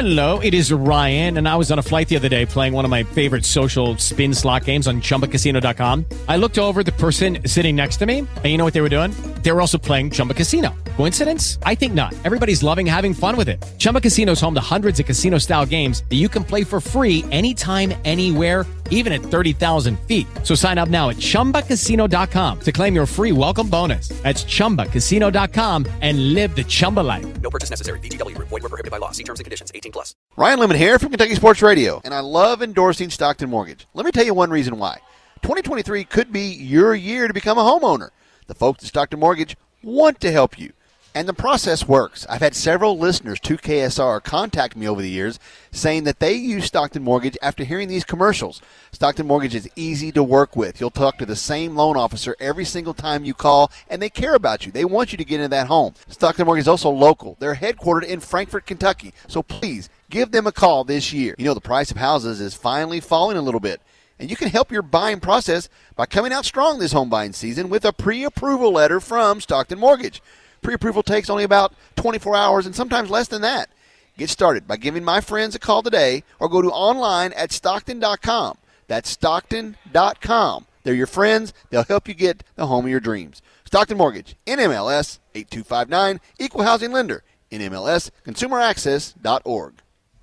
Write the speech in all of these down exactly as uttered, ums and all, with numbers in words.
Hello, it is Ryan, and I was on a flight the other day playing one of my favorite social spin slot games on Chumba Casino dot com. I looked over at the person sitting next to me, and you know what they were doing? They were also playing Chumba Casino. Coincidence? I think not. Everybody's loving having fun with it. Chumba Casino is home to hundreds of casino-style games that you can play for free anytime, anywhere, even at thirty thousand feet. So sign up now at Chumba Casino dot com to claim your free welcome bonus. That's Chumba Casino dot com and live the Chumba life. No purchase necessary. V G W. Void where prohibited by law. See terms and conditions. eighteen plus. Ryan Lemon here from Kentucky Sports Radio, and I love endorsing Stockton Mortgage. Let me tell you one reason why. twenty twenty-three could be your year to become a homeowner. The folks at Stockton Mortgage want to help you. And the process works. I've had several listeners to K S R contact me over the years saying that they use Stockton Mortgage after hearing these commercials. Stockton Mortgage is easy to work with. You'll talk to the same loan officer every single time you call, and they care about you. They want you to get into that home. Stockton Mortgage is also local. They're headquartered in Frankfort, Kentucky. So please give them a call this year. You know, the price of houses is finally falling a little bit. And you can help your buying process by coming out strong this home buying season with a pre-approval letter from Stockton Mortgage. Pre-approval takes only about twenty-four hours and sometimes less than that. Get started by giving my friends a call today or go to online at Stockton dot com. That's Stockton dot com. They're your friends. They'll help you get the home of your dreams. Stockton Mortgage, N M L S eight two five nine, Equal Housing Lender, N M L S consumer access dot org.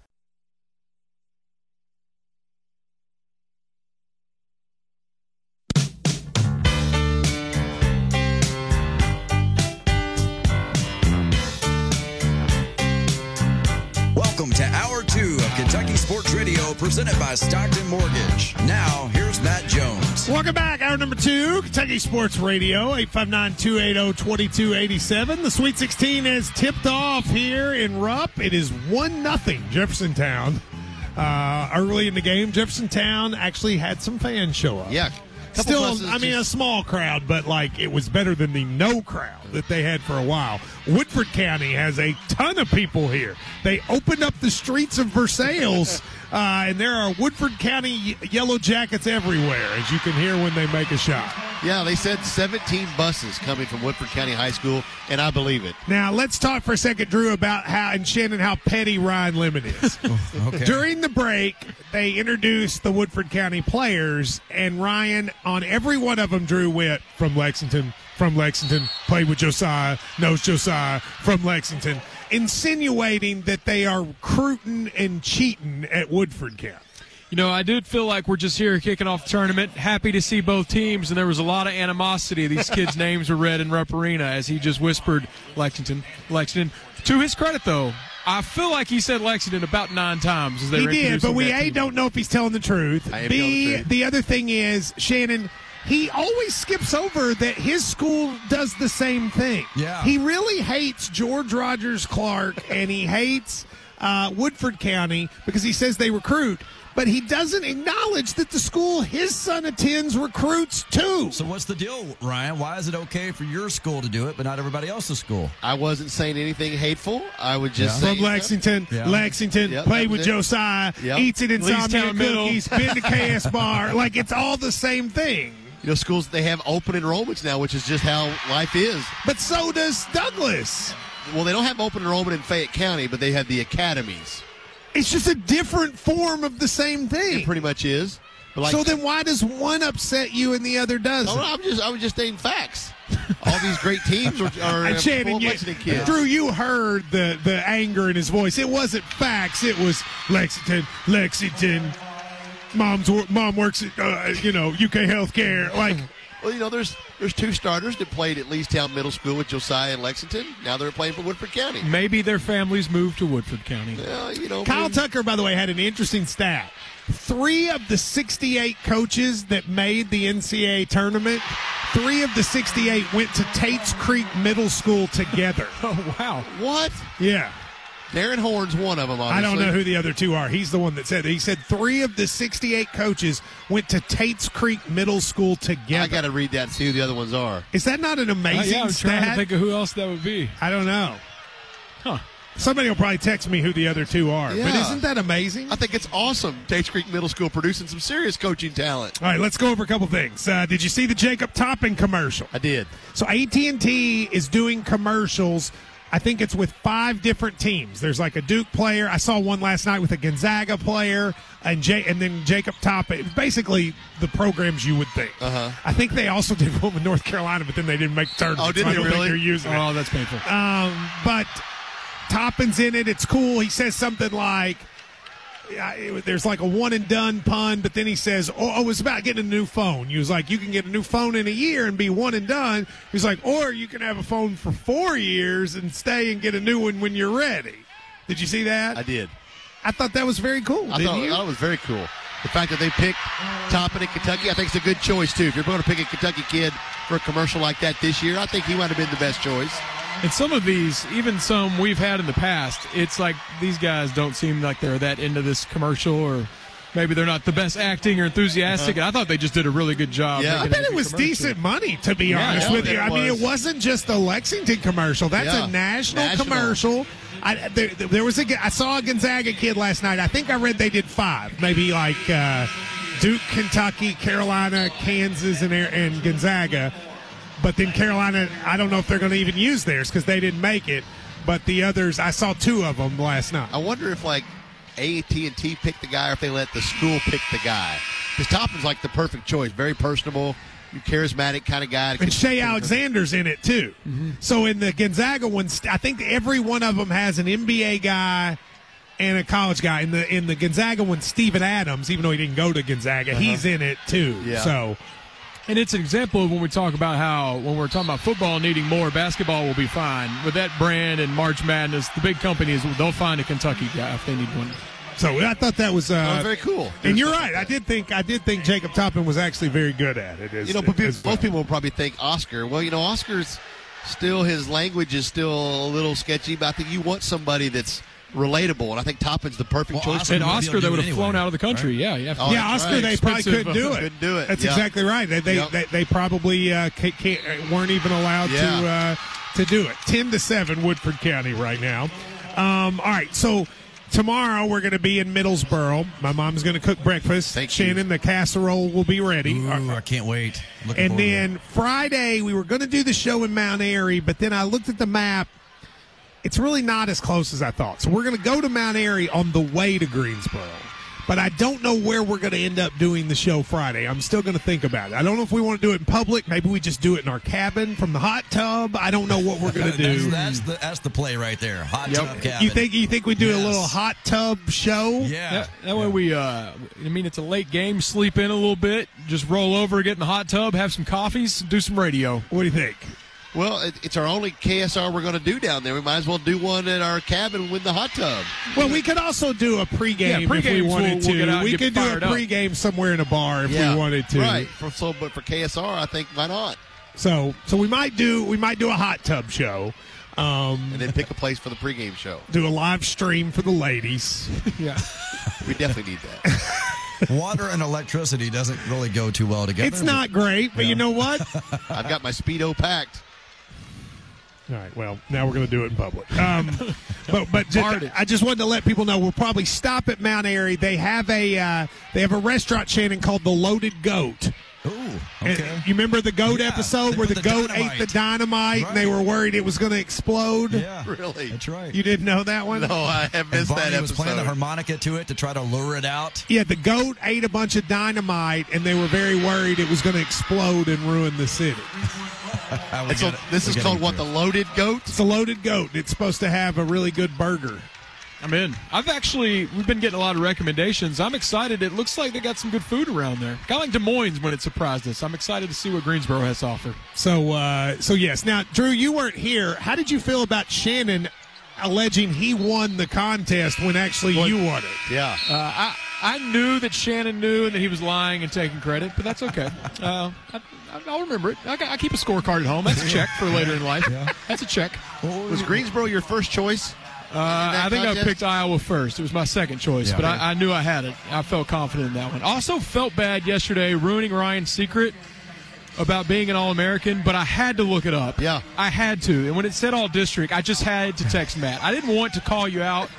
Welcome to Hour two of Kentucky Sports Radio, presented by Stockton Mortgage. Now, here's Matt Jones. Welcome back. Hour number two, Kentucky Sports Radio, eight five nine, two eight zero, two two eight seven. The Sweet sixteen has tipped off here in Rupp. It is one nothing Jeffersontown. Uh, early in the game, Jeffersontown actually had some fans show up. Yeah. Still, I mean, just a small crowd, but, like, it was better than the no crowd that they had for a while. Woodford County has a ton of people here. They opened up the streets of Versailles, uh, and there are Woodford County Yellow Jackets everywhere, as you can hear when they make a shot. Yeah, they said seventeen buses coming from Woodford County High School, and I believe it. Now, let's talk for a second, Drew, about how, and Shannon, how petty Ryan Lemon is. Okay. During the break, they introduced the Woodford County players, and Ryan, on every one of them, Drew went from Lexington, from Lexington, played with Josiah, knows Josiah, from Lexington, insinuating that they are recruiting and cheating at Woodford County. You know, I did feel like we're just here kicking off the tournament. Happy to see both teams, and there was a lot of animosity. These kids' names were read in Rupp Arena as he just whispered Lexington, Lexington. To his credit, though, I feel like he said Lexington about nine times. As they he were did, but we, A, team. don't know if he's telling the truth. I am B, telling the truth. the other thing is, Shannon, he always skips over that his school does the same thing. Yeah. He really hates George Rogers Clark, and he hates uh, Woodford County because he says they recruit. But he doesn't acknowledge that the school his son attends recruits too. So what's the deal, Ryan? Why is it okay for your school to do it, but not everybody else's school? I wasn't saying anything hateful. I would just Yeah. say From Lexington, Yeah. Lexington, Yep, played that with was it. Josiah, Yep. eats it in Leestown Insomnia Middle. Cookies, been to K S Bar. Like, it's all the same thing. You know, schools, they have open enrollments now, which is just how life is. But so does Douglas. Well, they don't have open enrollment in Fayette County, but they have the academies. It's just a different form of the same thing. It pretty much is. But like, so then why does one upset you and the other doesn't? No, no, I'm just, I was just stating facts. All these great teams are, are And uh, Shannon, full of you, Lexington kids. Drew, you heard the, the anger in his voice. It wasn't facts. It was Lexington, Lexington. Mom's wor- mom works at uh, you know U K Healthcare. Like, Well, you know, there's there's two starters that played at Leestown Middle School with Josiah and Lexington. Now they're playing for Woodford County. Maybe their families moved to Woodford County. Well, you know, Kyle maybe- Tucker, by the way, had an interesting stat. Three of the sixty-eight coaches that made the N C double A tournament, three of the sixty-eight went to Tates Creek Middle School together. Oh, wow. What? Yeah. Darren Horn's one of them, obviously. I don't know who the other two are. He's the one that said it. He said three of the sixty-eight coaches went to Tates Creek Middle School together. I got to read that and see who the other ones are. Is that not an Uh, amazing yeah, I'm stat? trying to think of who else that would be. I don't know. Huh. Somebody will probably text me who the other two are. But Yeah. isn't that amazing? I think it's awesome. Tates Creek Middle School producing some serious coaching talent. All right, let's go over a couple things. Uh, did you see the Jacob Toppin commercial? I did. So A T and T is doing commercials I think it's with five different teams. There's like a Duke player. I saw one last night with a Gonzaga player, and J- and then Jacob Toppin. Basically, the programs you would think. Uh-huh. I think they also did one with North Carolina, but then they didn't make the tournament. Oh, did so I they don't really? think they're using it. Oh, that's painful. Um, but Toppin's in it. It's cool. He says something like, yeah, it, there's like a one and done pun, but then he says, oh, oh, it's about getting a new phone. He was like, you can get a new phone in a year and be one and done. He's like, or you can have a phone for four years and stay and get a new one when you're ready. Did you see that? I did. I thought that was very cool. I didn't thought, you? I thought it was very cool. The fact that they picked Toppin in Kentucky, I think it's a good choice, too. If you're going to pick a Kentucky kid for a commercial like that this year, I think he might have been the best choice. And some of these, even some we've had in the past, it's like these guys don't seem like they're that into this commercial, or maybe they're not the best acting or enthusiastic. Uh-huh. And I thought they just did a really good job. Yeah. I making bet a it good was commercial. decent money, to be Yeah, honest yeah, with you. it I mean, was. it wasn't just a Lexington commercial. That's Yeah. a national, National. commercial. I, there, there was a. I saw a Gonzaga kid last night. I think I read they did five, maybe like uh, Duke, Kentucky, Carolina, Kansas, and, and Gonzaga. But then Carolina, I don't know if they're going to even use theirs because they didn't make it. But the others, I saw two of them last night. I wonder if, like, A T and T picked the guy or if they let the school pick the guy. Because Toppin's, like, the perfect choice. Very personable, charismatic kind of guy. And Shea Alexander's in it, too. Mm-hmm. So in the Gonzaga one, I think every one of them has an N B A guy and a college guy. In the in the Gonzaga one, Steven Adams, even though he didn't go to Gonzaga, Uh-huh. he's in it, too. Yeah. So And it's an example of when we talk about how, when we're talking about football needing more, basketball will be fine. With that brand and March Madness, the big companies, they'll find a Kentucky guy if they need one. So I thought that was, uh, Oh, very cool. And you're right. I did think I did think Jacob Toppin was actually very good at it. As, You know, but people, as well. most people will probably think Oscar. Well, you know, Oscar's still, his language is still a little sketchy, but I think you want somebody that's relatable, and I think Toppin's the perfect Well, choice. Oscar And would be Oscar, able to they do would it have flown anyway, out of the country. right? Yeah, yeah. Oh, yeah, that's Oscar, right. they probably Expensive, couldn't do uh, it. couldn't do it. That's Yeah. exactly right. They they, Yep. they, they probably uh, can't, can't, weren't even allowed Yeah. to uh, to do it. Ten to seven, Woodford County right now. Um, all right, so tomorrow we're going to be in Middlesboro. My mom's going to cook breakfast. Thank you. Shannon, the casserole will be ready. Ooh, I can't wait. Looking And forward to then Friday, we were going to do the show in Mount Airy, but then I looked at the map. It's really not as close as I thought. So we're going to go to Mount Airy on the way to Greensboro. But I don't know where we're going to end up doing the show Friday. I'm still going to think about it. I don't know if we want to do it in public. Maybe we just do it in our cabin from the hot tub. I don't know what we're going to do. That's, that's the that's the play right there. Hot Yep. tub cabin. You think you think we do Yes. a little hot tub show? Yeah. That, that way we, uh, I mean, it's a late game, sleep in a little bit, just roll over, get in the hot tub, have some coffees, do some radio. What do you think? Well, it, it's our only K S R we're going to do down there. We might as well do one at our cabin with the hot tub. Well, we could also do a pregame Yeah, if we pregames wanted we'll- to. we'll get out and we get could do a fired up. pregame somewhere in a bar if Yeah, we wanted to. Right. For, so, but for K S R, I think why not? So, so we might do we might do a hot tub show. Um, And then pick a place for the pregame show. do a live stream for the ladies. Yeah. We definitely need that. Water and electricity doesn't really go too well together. It's not great, but you know what? I've got my Speedo packed. All right. Well, now we're going to do it in public. Um, but but just, Hard it. I just wanted to let people know we'll probably stop at Mount Airy. They have a uh, they have a restaurant, Shannon, called the Loaded Goat. Ooh, And okay. you remember the goat Yeah, episode they where the, put the goat dynamite. ate the dynamite and they Right. were worried it was going to explode? Yeah. Really? That's right. You didn't know that one? No, I have and missed Barney that was episode. playing the harmonica to it to try to lure it out. Yeah, the goat ate a bunch of dynamite, and they were very worried it was going to explode and ruin the city. Uh, we It's a- get it. this We're is getting called what? to The it. Loaded Goat? It's a loaded goat. It's supposed to have a really good burger. I'm in. I've actually, we've been getting a lot of recommendations. I'm excited. It looks like they got some good food around there. Kind of like Des Moines when it surprised us. I'm excited to see what Greensboro has to offer. So, uh, so yes. Now, Drew, you weren't here. How did you feel about Shannon alleging he won the contest when actually you won it? Yeah. Uh, I I knew that Shannon knew and that he was lying and taking credit, but that's okay. Uh, I, I'll remember it. I, got- I keep a scorecard at home. That's a check for later in life. That's a check. Was Greensboro your first choice? Uh, I think contest? I picked Iowa first. It was my second choice, Yeah. but I, I knew I had it. I felt confident in that one. Also felt bad yesterday ruining Ryan's secret about being an All-American, but I had to look it up. Yeah. I had to. And when it said All-District, I just had to text Matt. I didn't want to call you out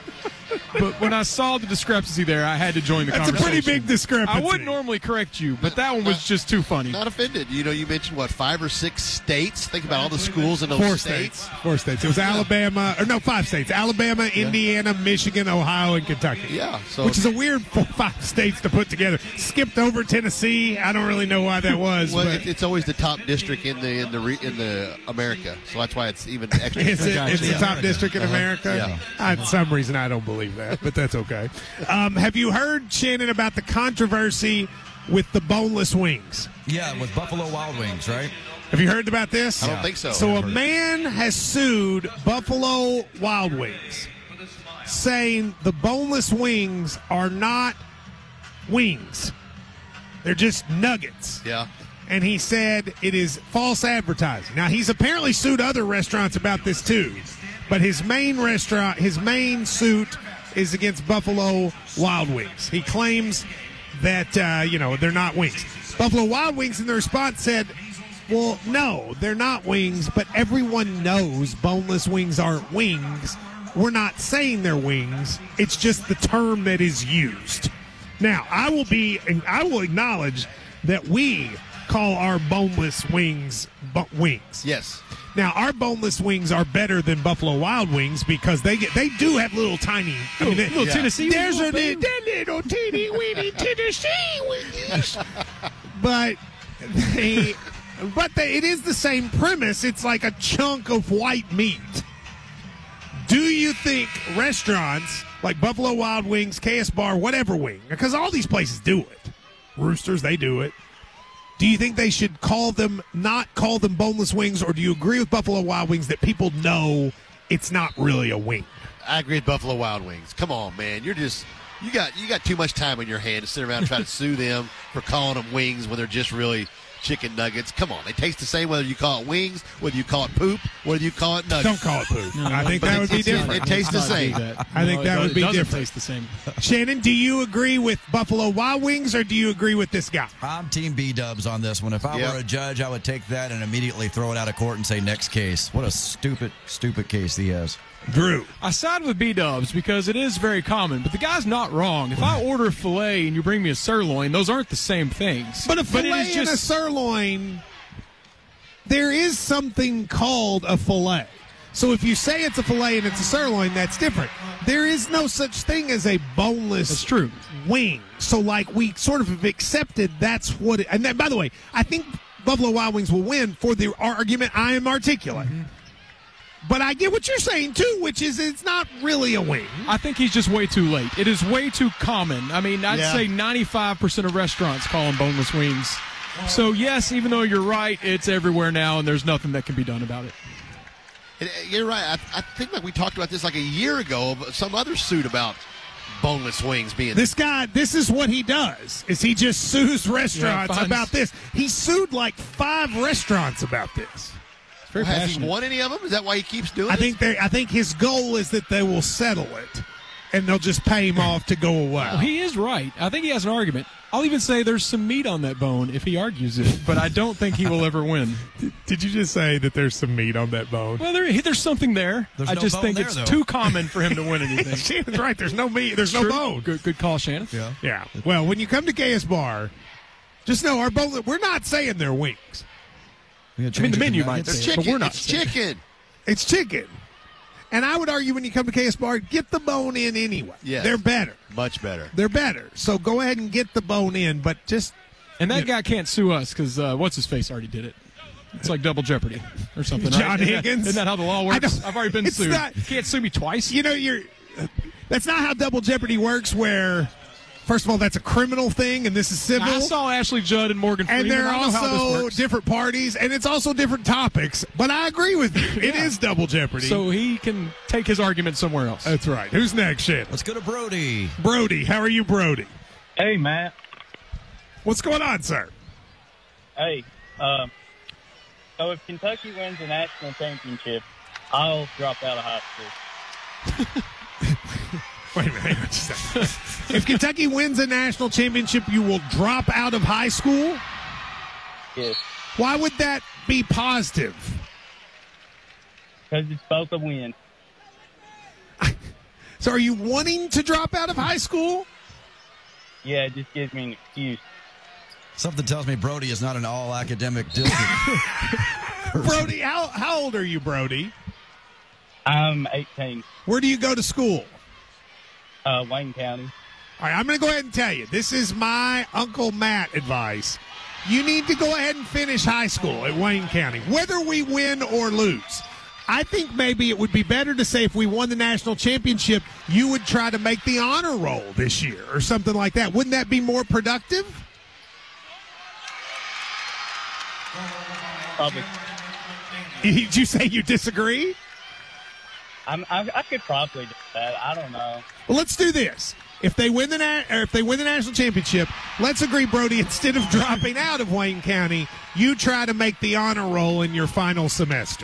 but when I saw the discrepancy there, I had to join the That's a conversation. pretty big discrepancy. I wouldn't normally correct you, but that one was just too funny. Not offended. You know, you mentioned, what, five or six states? Think about all the schools in those Four states. states. Four states. It was Alabama, or no, five states. Alabama, Indiana, Michigan, Ohio, and Kentucky. Yeah. So Which is a weird four, five states to put together. Skipped over Tennessee. I don't really know why that was. well, but it, it's always the top district in the in the re, in the America, so that's why it's even extra. Is it, Gotcha. it's the Yeah. top district in America? Yeah. Uh, for some reason, I don't believe that, but that's okay. Um, have you heard, Shannon, about the controversy with the boneless wings? Yeah, with Buffalo Wild Wings, right? Have you heard about this? I don't think so. So a man has sued Buffalo Wild Wings, saying the boneless wings are not wings. They're just nuggets. Yeah. And he said it is false advertising. Now, he's apparently sued other restaurants about this too, but his main restaurant, his main suit is against Buffalo Wild Wings. He claims that, uh, you know, they're not wings. Buffalo Wild Wings, in the response, said, well, no, they're not wings, but everyone knows boneless wings aren't wings. We're not saying they're wings. It's just the term that is used. Now, I will be, and I will acknowledge that we call our boneless wings bu- wings. Yes. Now, our boneless wings are better than Buffalo Wild Wings because they get they do have little tiny, I mean, they- Little Tennessee There's a little little, little teeny weeny Tennessee wings, but they, but they, it is the same premise. It's like a chunk of white meat. Do you think restaurants like Buffalo Wild Wings, K S Bar, whatever wing, because all these places do it, Roosters, they do it. Do you think they should call them, not call them boneless wings, or do you agree with Buffalo Wild Wings that people know it's not really a wing? I agree with Buffalo Wild Wings. Come on, man. You're just you got you got too much time on your hand to sit around and try to sue them for calling them wings when they're just really chicken nuggets. Come on, they taste the same whether you call it wings, whether you call it poop, whether you call it nuggets. Don't call it poop. I think But that would be it's- it's- different. It tastes the Let's not do same. that. I think No, that it would does- be it doesn't different. taste the same. Shannon, do you agree with Buffalo Wild Wings, or do you agree with this guy? I'm Team B-Dubs on this one. If I Yep. were a judge, I would take that and immediately throw it out of court and say next case. What a stupid, stupid case he has. Drew. I side with B-Dubs because it is very common, but the guy's not wrong. If I order a filet and you bring me a sirloin, those aren't the same things. But a it filet is and a just sirloin, there is something called a filet. So if you say it's a filet and it's a sirloin, that's different. There is no such thing as a boneless That's true. wing. So, like, we sort of have accepted that's what it, and then, by the way, I think Buffalo Wild Wings will win for the argument I am articulating. But I get what you're saying, too, which is it's not really a wing. I think he's just way too late. It is way too common. I mean, I'd Yeah. say ninety-five percent of restaurants call them boneless wings. So, yes, even though you're right, it's everywhere now, and there's nothing that can be done about it. And, uh, You're right. I, I think like we talked about this like a year ago. Of some other suit about boneless wings being. This guy, this is what he does, is he just sues restaurants finds- about this. He sued like five restaurants about this. It's very Has he passionate. won any of them? Is that why he keeps doing I it? think they I think his goal is that they will settle it, and they'll just pay him off to go away. Well, he is right. I think he has an argument. I'll even say there's some meat on that bone if he argues it, but I don't think he will ever win. Did you just say that there's some meat on that bone? Well, there, there's something there. There's I no just bone think there, it's though. too common for him to win anything. Shannon's right. There's no meat. There's no True. bone. Good, good call, Shannon. Yeah. Yeah. Well, when you come to K S Bar, just know our bone. We're not saying they're wings. I I mean, the menu might It's say it, chicken. but we're not It's saying it. chicken. It's chicken. And I would argue when you come to K S Bar, get the bone in anyway. Yes. They're better. Much better. They're better. So go ahead and get the bone in, but just And that guy can't sue us because uh, what's his face already did it. It's like double jeopardy or something. John right? Isn't that- Higgins? Isn't that how the law I works? don't- I've already been it's sued. not- You can't sue me twice. you know, you're. That's not how double jeopardy works. Where, first of all, that's a criminal thing, and this is civil. I saw Ashley Judd and Morgan Freeman. and there are I know how this also works. different parties, and it's also different topics. But I agree with you. It is double jeopardy. So he can take his argument somewhere else. that's right. Who's next, Shannon? Let's go to Brody. Brody. How are you, Brody? Hey, Matt. What's going on, sir? Hey, um, so if Kentucky wins the national championship, I'll drop out of high school. Wait a minute. Hang on just a second. If Kentucky wins a national championship, you will drop out of high school? Yes, Why would that be positive? because it's supposed to win. So are you wanting to drop out of high school? Yeah, it just gives me an excuse. Something tells me Brody is not an all-academic district. Brody, how, how old are you, Brody? I'm eighteen. Where do you go to school? Uh, Wayne County. All right, I'm going to go ahead and tell you. This is my Uncle Matt advice. You need to go ahead and finish high school at Wayne County, whether we win or lose. I think maybe it would be better to say if we won the national championship, you would try to make the honor roll this year or something like that. Wouldn't that be more productive? Probably. Did you say you disagree? I'm, I, I could probably do that. I don't know. Well, let's do this. If they win the na- or if they win the national championship, let's agree, Brody. Instead of dropping out of Wayne County, you try to make the honor roll in your final semester.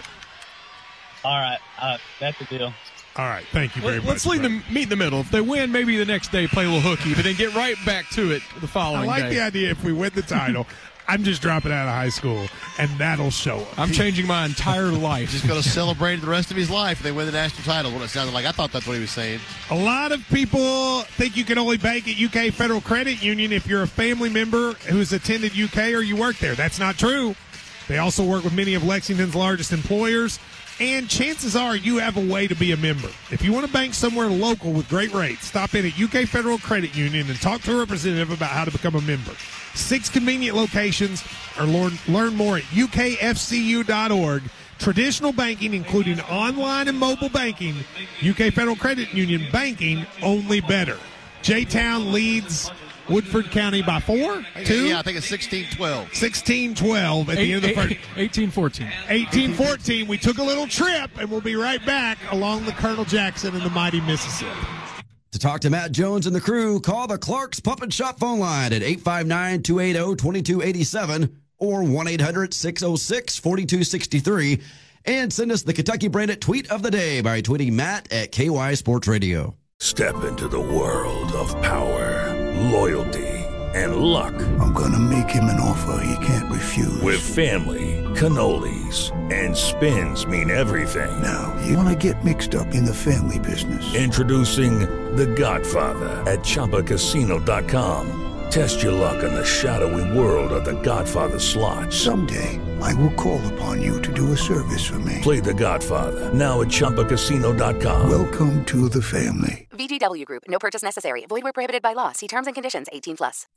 All right, uh, that's the deal. All right, thank you very Let, much. Let's leave them meet in the middle. If they win, maybe the next day play a little hooky, but then get right back to it the following I like day. the idea. If we win the title, I'm just dropping out of high school, and that'll show up. I'm changing my entire life. Just going to celebrate the rest of his life if they win the national title. What it sounded like. I thought that's what he was saying. A lot of people think you can only bank at U K Federal Credit Union if you're a family member who's attended U K or you work there. That's not true. They also work with many of Lexington's largest employers, and chances are you have a way to be a member. If you want to bank somewhere local with great rates, stop in at U K Federal Credit Union and talk to a representative about how to become a member. Six convenient locations, or learn, learn more at U K F C U dot org. Traditional banking, including online and mobile banking. U K Federal Credit Union, banking only better. J-Town leads Woodford County by four? Two? Yeah, I think it's sixteen twelve. sixteen twelve at the end of the first. eighteen fourteen. eighteen fourteen. We took a little trip, and we'll be right back along the Colonel Jackson and the mighty Mississippi. To talk to Matt Jones and the crew, call the Clark's Pump and Shop phone line at eight five nine, two eight zero, two two eight seven or one eight hundred, six oh six, four two six three. And send us the Kentucky Branded Tweet of the Day by tweeting Matt at K Y Sports Radio. Step into the world of power, loyalty, and luck. I'm going to make him an offer he can't refuse. With family, cannolis, and spins mean everything. Now, you want to get mixed up in the family business. Introducing The Godfather at Chumba Casino dot com. Test your luck in the shadowy world of The Godfather slot. Someday, I will call upon you to do a service for me. Play The Godfather now at Chumba Casino dot com. Welcome to the family. V G W Group. No purchase necessary. Void where prohibited by law. See terms and conditions. eighteen plus.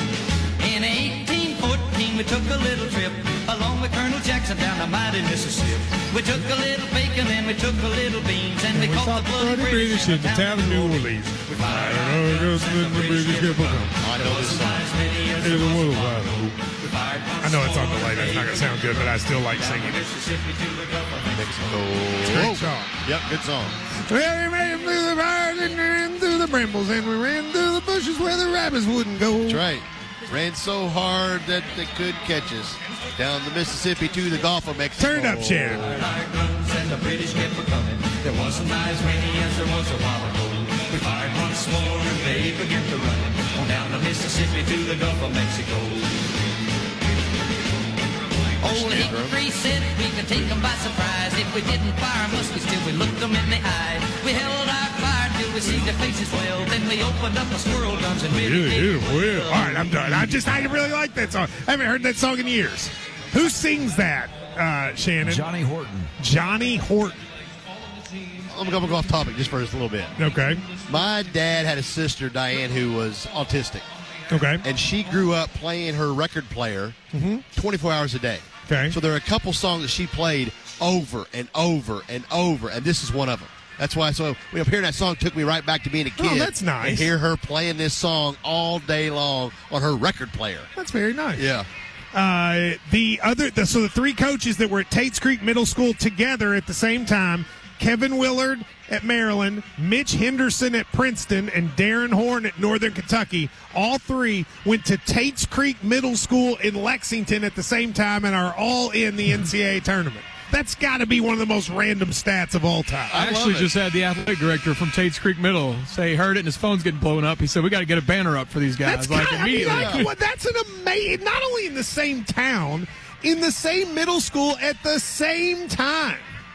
In eighteen fourteen, we took a little trip along with Colonel Jackson down the mighty Mississippi. We took a little bacon and we took a little beans and we, we caught the bloody British in the town of New Orleans. I don't know, the British people come. I know this song. I know it's on the late. It's not going to sound good, but I still like singing it. Mexico. It's a great song. Yep, good song. Well, we ran through the fires and we ran through the brambles and we ran through the bushes where the rabbits wouldn't go. That's right. Ran so hard that they couldn't catch us. Down the Mississippi to the Gulf of Mexico. Turn it up, Shannon. And the British kept coming. There wasn't as many as there was a while ago. We fired once more and they began to run on down the Mississippi to the Gulf of Mexico. Old Hickory said we could take them by surprise. If we didn't fire muskets till we looked them in the eye. We held our fire till we see their faces well. Then we opened up the squirrel guns and really hit them well. All right, I'm done. I just, I really like that song. I haven't heard that song in years. Who sings that, uh, Shannon? Johnny Horton. Johnny Horton. I'm going to go off topic just for just a little bit. Okay. My dad had a sister, Diane, who was autistic. Okay. And she grew up playing her record player mm-hmm. twenty-four hours a day. Okay. So there are a couple songs that she played over and over and over, and this is one of them. That's why, so when I'm hearing that song, it took me right back to being a kid. Oh, that's nice. And hear her playing this song all day long on her record player. That's very nice. Yeah. Uh, the other, the, so the three coaches that were at Tates Creek Middle School together at the same time, Kevin Willard at Maryland, Mitch Henderson at Princeton, and Darren Horn at Northern Kentucky, all three went to Tates Creek Middle School in Lexington at the same time and are all in the N C double A tournament. That's got to be one of the most random stats of all time. I, I actually just had the athletic director from Tates Creek Middle say he heard it and his phone's getting blown up. He said, we got to get a banner up for these guys. That's like kinda, immediately. I mean, like, well, that's an amazing, not only in the same town, in the same middle school at the same time.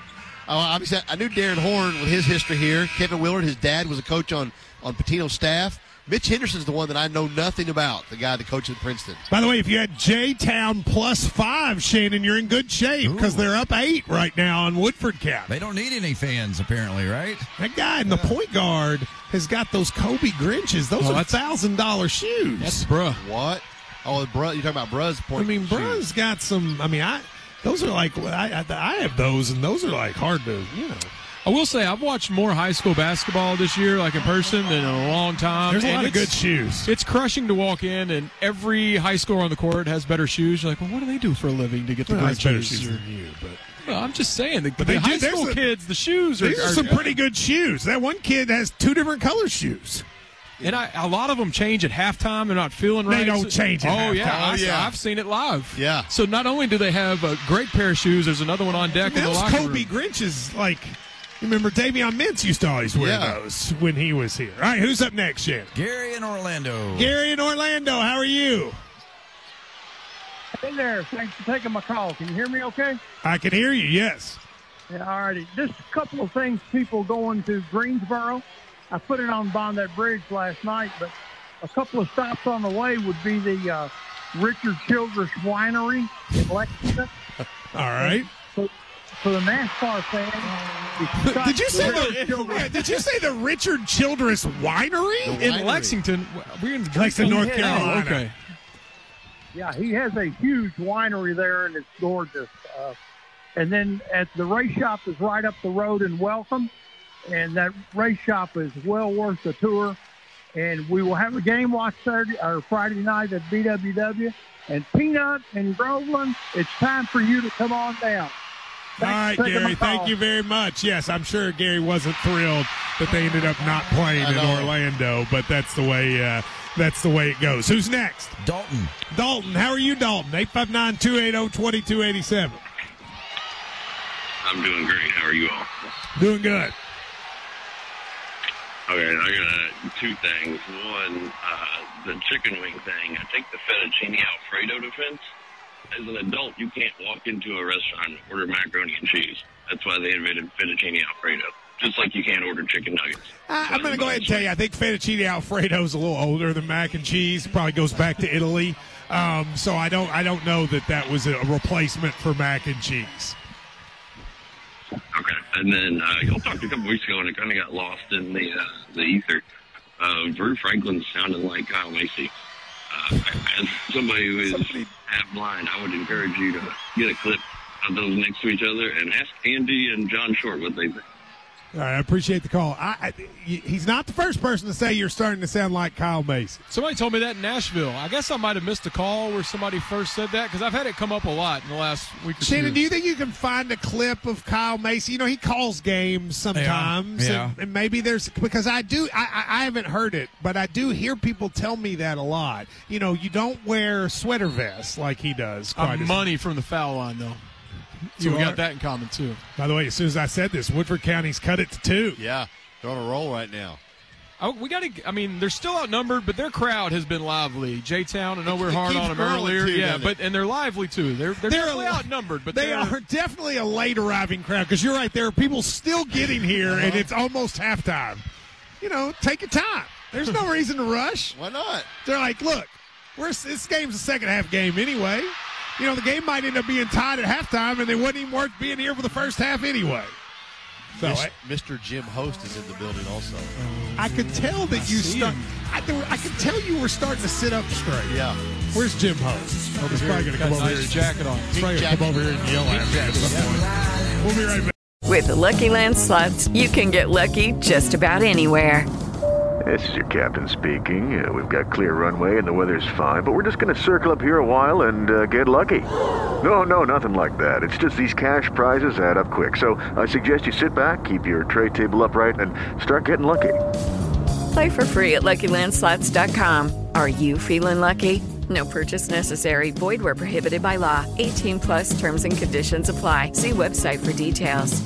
Oh, obviously, I knew Darren Horn with his history here. Kevin Willard, his dad, was a coach on, on Pitino's staff. Mitch Henderson's the one that I know nothing about, the guy that coaches at Princeton. By the way, if you had J-Town plus five, Shannon, you're in good shape because they're up eight right now on Woodford County. They don't need any fans, apparently, right? That guy in the point guard has got those Kobe Grinches. Those Oh, are one that's- thousand dollars shoes. That's bruh. What? Oh, bruh, you're talking about Bruh's point. I mean, shoes. Bruh's got some. I mean, I those are like I, I I have those, and those are like hard to you know. I will say I've watched more high school basketball this year, like in person, than in a long time. There's a And lot of it's- good shoes. It's crushing to walk in, and every high schooler on the court has better shoes. You're like, well, what do they do for a living to get the Well, great that's better shoes? shoes than you, but. Well, I'm just saying, the, But the they high do- there's school a- kids, the shoes are, These are are some good. pretty good shoes. That one kid has two different color shoes. And I, a lot of them change at halftime. They're not feeling They right. don't So- change at Oh, yeah. halftime. I, Oh, yeah. I've seen it live. Yeah. So not only do they have a great pair of shoes, there's another one on deck in the Those locker Kobe room. Grinches, like, remember Davion Mintz used to always wear Yeah. those when he was here. All right, who's up next, Shannon? Gary in Orlando. Gary in Orlando, how are you? Hey there. Thanks for taking my call. Can you hear me okay? I can hear you, yes. Yeah, all righty. Just a couple of things, people going to Greensboro. I put it on Bond that Bridge last night, but a couple of stops on the way would be the uh, Richard Childress Winery in Lexington. All right. For, for the NASCAR fans. Did you say Richard the Childress- Did you say the Richard Childress Winery The In winery. Lexington. We're in Lexington, North Yeah. Carolina? Oh, okay. Yeah, he has a huge winery there, and it's gorgeous. Uh, and then at the race shop is right up the road in Welcome, and that race shop is well worth the tour. And we will have a game watch Saturday or Friday night at B W W. And Peanut and Groveland, it's time for you to come on down. All right, Thanks for taking Gary, my call. thank you very much. Yes, I'm sure Gary wasn't thrilled that they ended up not playing I in know. Orlando, but that's the way uh, that's the way it goes. Who's next? Dalton. Dalton, how are you, Dalton? eight five nine, two eight zero, two two eight seven. I'm doing great. How are you all? Doing good. Okay, I got two things. One, uh, the chicken wing thing. I take the fettuccine Alfredo defense. As an adult, you can't walk into a restaurant and order macaroni and cheese. That's why they invented fettuccine Alfredo. Just like you can't order chicken nuggets. I, I'm going to go ahead and tell you, I think fettuccine Alfredo is a little older than mac and cheese. Probably goes back to Italy. Um, so I don't, I don't know that that was a replacement for mac and cheese. Okay, and then uh, y'all talked a couple weeks ago, and it kind of got lost in the uh, the ether. Uh, Drew Franklin sounded like Kyle Macy. Uh, as somebody who is half blind, I would encourage you to get a clip of those next to each other and ask Andy and John Short what they think. All right, I appreciate the call. I, I, he's not the first person to say you're starting to sound like Kyle Mason. Somebody told me that in Nashville. I guess I might have missed a call where somebody first said that because I've had it come up a lot in the last week or Shannon, two. do you think you can find a clip of Kyle Macy? You know, he calls games sometimes, Yeah, yeah. And, and maybe there's because I do. I, I, I haven't heard it, but I do hear people tell me that a lot. You know, you don't wear sweater vests like he does. Quite I'm as money from the foul line, though. So You we are? got that in common, too. By the way, as soon as I said this, Woodford County's cut it to two. Yeah, they're on a roll right now. Oh, we got to. I mean, they're still outnumbered, but their crowd has been lively. J-Town, I know we we're It hard keeps on them growing, earlier, too, yeah, doesn't but it? and they're lively too. They're they're, They're definitely a- outnumbered, but They they're, are definitely a late arriving crowd because you're right. There are people still getting here, and it's almost halftime. You know, take your time. There's no reason to rush. Why not? They're like, look, we're this game's a second half game anyway. You know, the game might end up being tied at halftime, and it wasn't even worth being here for the first half anyway. So Mis- I, Mister Jim Host is in the building also. I could tell that you see start. him. I, there- I could tell you were starting to sit up straight. Yeah. Where's Jim Host? Oh, he's probably going to got come a over nice here. jacket on. He's probably going to come over here and yell at me at some point. We'll be right back. With the Lucky Land Slots, you can get lucky just about anywhere. This is your captain speaking. Uh, we've got clear runway and the weather's fine, but we're just going to circle up here a while and uh, get lucky. No, no, nothing like that. It's just these cash prizes add up quick. So I suggest you sit back, keep your tray table upright, and start getting lucky. Play for free at Lucky Land Slots dot com. Are you feeling lucky? No purchase necessary. Void where prohibited by law. eighteen plus terms and conditions apply. See website for details.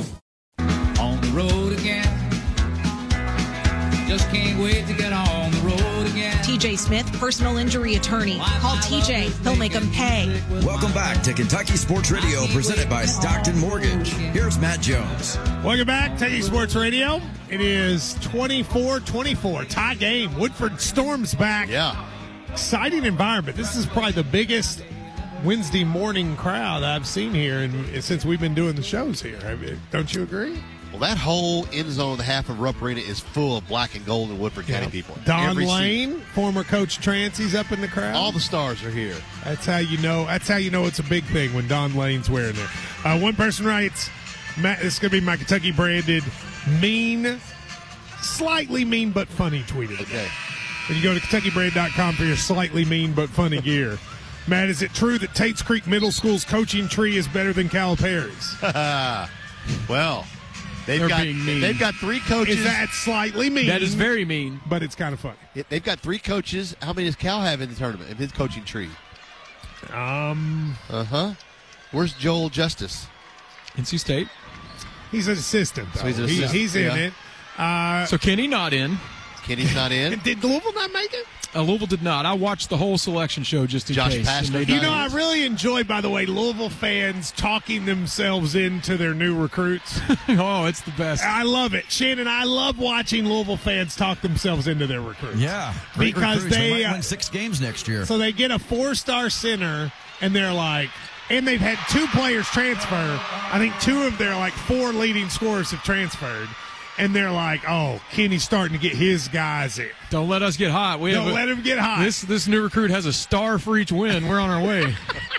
On the road again. Just can't wait to get on the road again. T J J Smith, personal injury attorney. Call T J. He'll make them pay. Welcome back to Kentucky Sports Radio, presented by Stockton Mortgage. Here's Matt Jones. Welcome back, Kentucky Sports Radio. It is twenty-four twenty-four, tie game. Woodford Storms back. Yeah. Exciting environment. This is probably the biggest Wednesday morning crowd I've seen here and since we've been doing the shows here. I mean, don't you agree? Well, that whole end zone, the half of Rupp Arena, is full of black and gold and Woodford County Yeah. people. Don Every Lane, seat. former coach Trancy's up in the crowd. All the stars are here. That's how you know. That's how you know it's a big thing when Don Lane's wearing it. Uh, one person writes, Matt, this is going to be my Kentucky branded mean, slightly mean but funny tweeted. Okay. And you go to Kentucky Brand dot com for your slightly mean but funny gear. Matt, is it true that Tate's Creek Middle School's coaching tree is better than Calipari's? Well, they've They're got being mean. they've got three coaches. Is that slightly mean? That is very mean. But it's kind of funny. It- they've got three coaches. How many does Cal have in the tournament in his coaching tree? Um. Uh huh. Where's Joel Justice? N C State. He's an assistant, though. So he's an He- assistant, he's in yeah. it. Uh, So Kenny not in. Kenny's not in. did Louisville not make it? Uh, Louisville did not. I watched the whole selection show just in Josh case. and Pastner they not You did know, not. I really enjoy, by the way, Louisville fans talking themselves into their new recruits. Oh, it's the best. I love it. Shannon, I love watching Louisville fans talk themselves into their recruits. Yeah. Great Because recruits. they, might uh, win six games next year. So they get a four-star center, and they're like, and they've had two players transfer. I think two of their, like, four leading scorers have transferred. And they're like, oh, Kenny's starting to get his guys in. Don't let us get hot. We Don't have a- let him get hot. This this new recruit has a star for each win. We're on our way.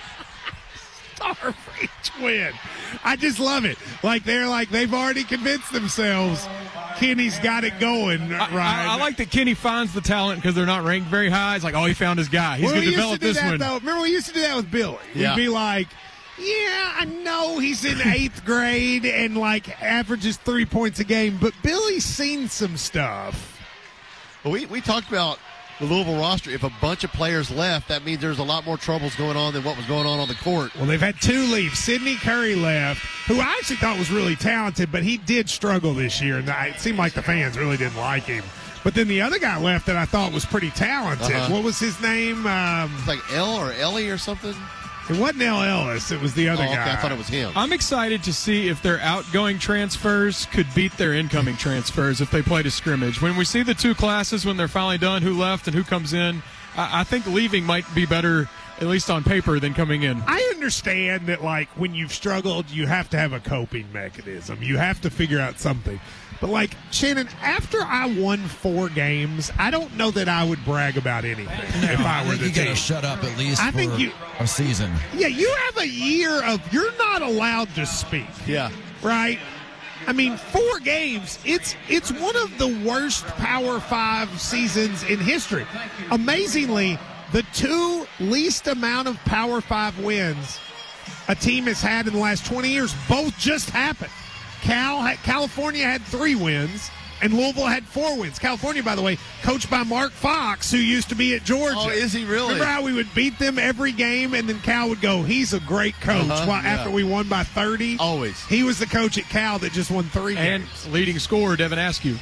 Star for each win. I just love it. Like, they're like, they've already convinced themselves Kenny's got it going, I, right? I, I like that Kenny finds the talent because they're not ranked very high. It's like, oh, he found his guy. He's Well, going we to used develop do this that, one. Though. Remember, we used to do that with Billy. Yeah. We'd be like, yeah, I know he's in eighth grade and, like, averages three points a game, but Billy's seen some stuff. Well, we, we talked about the Louisville roster. If a bunch of players left, that means there's a lot more troubles going on than what was going on on the court. Well, they've had two leave. Sidney Curry left, who I actually thought was really talented, but he did struggle this year, and it seemed like the fans really didn't like him. But then the other guy left that I thought was pretty talented. Uh-huh. What was his name? Um, It's like L or Ellie or something. it wasn't L. Ellis. It was the other Oh, okay, guy. I thought it was him. I'm excited to see if their outgoing transfers could beat their incoming transfers if they played a scrimmage. When we see the two classes when they're finally done, who left and who comes in, I, I think leaving might be better, at least on paper, than coming in. I understand that, like, when you've struggled, you have to have a coping mechanism. You have to figure out something. But, like, Shannon, after I won four games, I don't know that I would brag about anything if I were think the you team. gotta shut up at least I for think you- a season. Yeah, you have a year of you're not allowed to speak. Yeah. Right? I mean, four games, it's it's one of the worst Power Five seasons in history. Amazingly, the two least amount of Power Five wins a team has had in the last twenty years both just happened. Cal had, California had three wins, and Louisville had four wins. California, by the way, coached by Mark Fox, who used to be at Georgia. Oh, is he really? Remember how we would beat them every game, and then Cal would go, he's a great coach. Uh-huh, Well, yeah. after we won by thirty, Always. he was the coach at Cal that just won three And games. leading scorer, Devin Askew.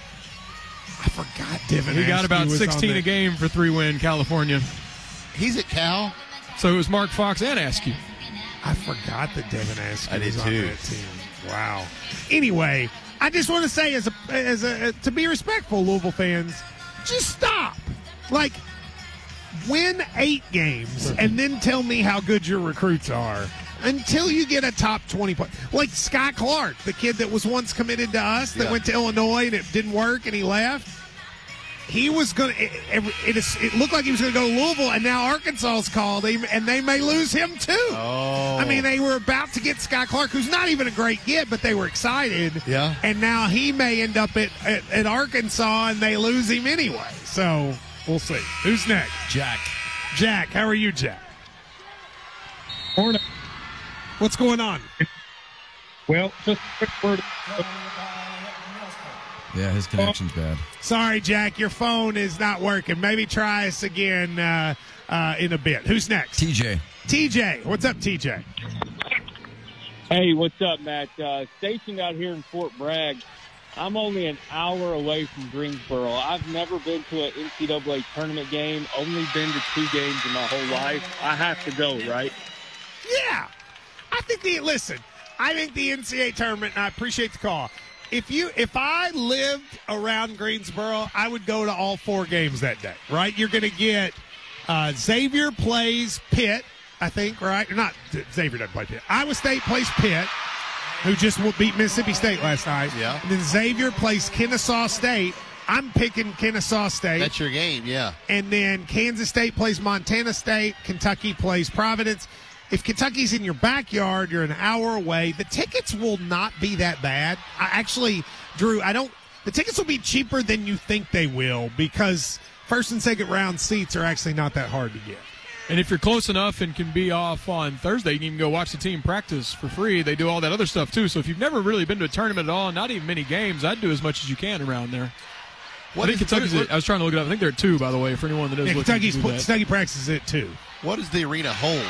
I forgot Devin He got Askew about was on sixteen that. a game for three-win California. He's at Cal. So it was Mark Fox and Askew. I forgot that Devin Askew I did was on too. that team. Wow. Anyway, I just want to say, as a as a to be respectful, Louisville fans, just stop. Like, win eight games and then tell me how good your recruits are until you get a top twenty point. Like Sky Clark, the kid that was once committed to us that Yeah. went to Illinois and it didn't work and he left. He was going to, it, it, is- it looked like he was going to go to Louisville, and now Arkansas's called him, and they may lose him too. Oh. I mean, they were about to get Sky Clark, who's not even a great get, but they were excited. Yeah. And now he may end up at, at, at Arkansas, and they lose him anyway. So we'll see. Who's next? Jack. Jack, how are you, Jack? Morning. What's going on? Well, just a quick word. Yeah, his connection's bad. Sorry, Jack, your phone is not working. Maybe try us again uh, uh, in a bit. Who's next? T J. T J. What's up, T J? Hey, what's up, Matt? Uh, stationed out here in Fort Bragg, I'm only an hour away from Greensboro. I've never been to an N C double A tournament game, only been to two games in my whole life. I have to go, right? Yeah. I think the listen, I think the N C double A tournament, and I appreciate the call. If you if I lived around Greensboro, I would go to all four games that day, right? You're going to get uh, Xavier plays Pitt, I think, right? Not Xavier doesn't play Pitt. Iowa State plays Pitt, who just beat Mississippi State last night. Yeah. And then Xavier plays Kennesaw State. I'm picking Kennesaw State. That's your game, yeah. And then Kansas State plays Montana State. Kentucky plays Providence. If Kentucky's in your backyard, you're an hour away. The tickets will not be that bad. I actually, Drew, I don't. The tickets will be cheaper than you think they will because first and second round seats are actually not that hard to get. And if you're close enough and can be off on Thursday, you can even go watch the team practice for free. They do all that other stuff, too. So if you've never really been to a tournament at all, not even many games, I'd do as much as you can around there. What I think is, Kentucky's what, at, I was trying to look it up. I think they're at two, by the way, for anyone that is yeah, looking Kentucky's, to do that. Kentucky practices it, too. What does the arena hold?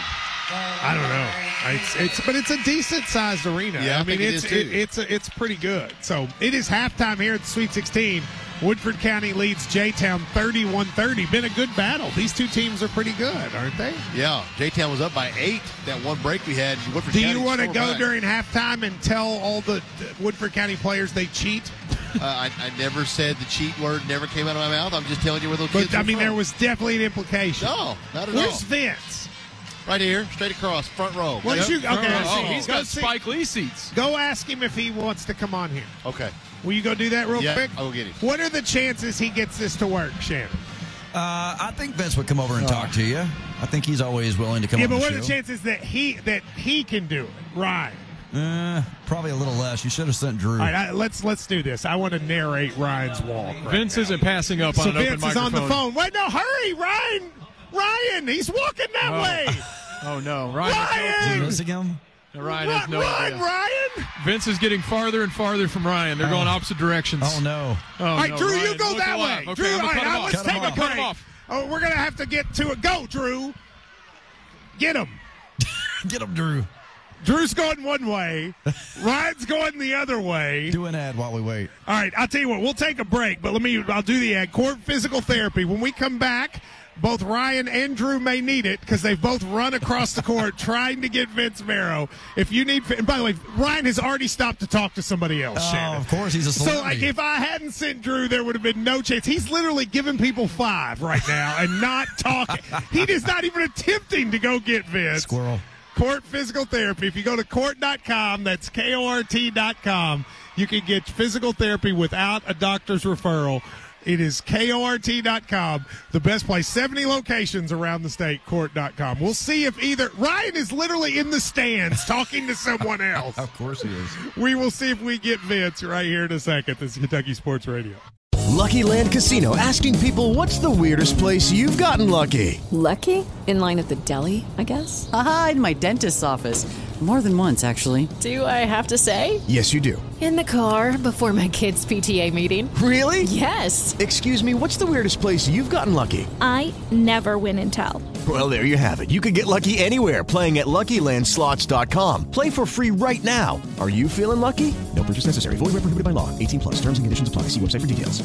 I don't know. It's, it's but it's a decent sized arena. Yeah, I, I mean think it's it is it, too. it's a, it's pretty good. So it is halftime here at the Sweet sixteen. Woodford County leads J-Town thirty-one thirty. Been a good battle. These two teams are pretty good, aren't they? Yeah, J-Town was up by eight. That one break we had. Woodford Do County you want to scored go back. during halftime and tell all the Woodford County players they cheat? uh, I, I never said the cheat word. Never came out of my mouth. I'm just telling you where those kids But I are mean, from. there was definitely an implication. No, not at Where's all. Vince? Right here, straight across, front row. Why don't you? Okay, Oh, let's see. he's Go got see- Spike Lee seats. Go ask him if he wants to come on here. Okay. Will you go do that real Yeah, quick? I'll get him. What are the chances he gets this to work, Shannon? Uh, I think Vince would come over and talk to you. I think he's always willing to come Yeah, on but the what show. are the chances that he that he can do it? Ryan. Uh, probably a little less. You should have sent Drew. All right, I, let's let's do this. I want to narrate Ryan's walk. Right Vince now. isn't passing up so on an Vince open is on microphone. the phone. Wait, no, hurry, Ryan! Ryan, he's walking that Oh. way. Oh, no. Ryan, Ryan! Is he missing him? No, Ryan Run, has no run, idea. Ryan! Vince is getting farther and farther from Ryan. They're going opposite directions. Oh, no. Oh, All right, no, Drew, Ryan, you go look that alive. way. Okay, Drew, I'm all gonna right, cut him now off. let's Cut take him a off. Cut him break. off. Oh, we're gonna have to get to it. Go, Drew. Get him. Get him, Drew. Drew's going one way. Ryan's going the other way. Do an ad while we wait. All right, I'll tell you what. We'll take a break, but let me. I'll do the ad. Court Physical Therapy. When we come back, both Ryan and Drew may need it because they've both run across the court trying to get Vince Marrow. If you need, and by the way, Ryan has already stopped to talk to somebody else. Oh, Shannon. of course, he's a So, celebrity. like, if I hadn't sent Drew, there would have been no chance. He's literally giving people five right now and not talking. He is not even attempting to go get Vince. Squirrel. Court Physical Therapy. If you go to court dot com, that's K O R T dot com, you can get physical therapy without a doctor's referral. It is K O R T dot com, the best place. seventy locations around the state, court dot com. We'll see if either. Ryan is literally in the stands talking to someone else. Of course he is. We will see if we get Vince right here in a second. This is Kentucky Sports Radio. Lucky Land Casino, asking people, what's the weirdest place you've gotten lucky? Lucky? In line at the deli, I guess? Aha, in my dentist's office. More than once, actually. Do I have to say? Yes, you do. In the car before my kids' P T A meeting. Really? Yes. Excuse me, what's the weirdest place you've gotten lucky? I never win and tell. Well, there you have it. You can get lucky anywhere, playing at Lucky Land Slots dot com. Play for free right now. Are you feeling lucky? No purchase necessary. Void where prohibited by law. eighteen plus. Terms and conditions apply. See website for details.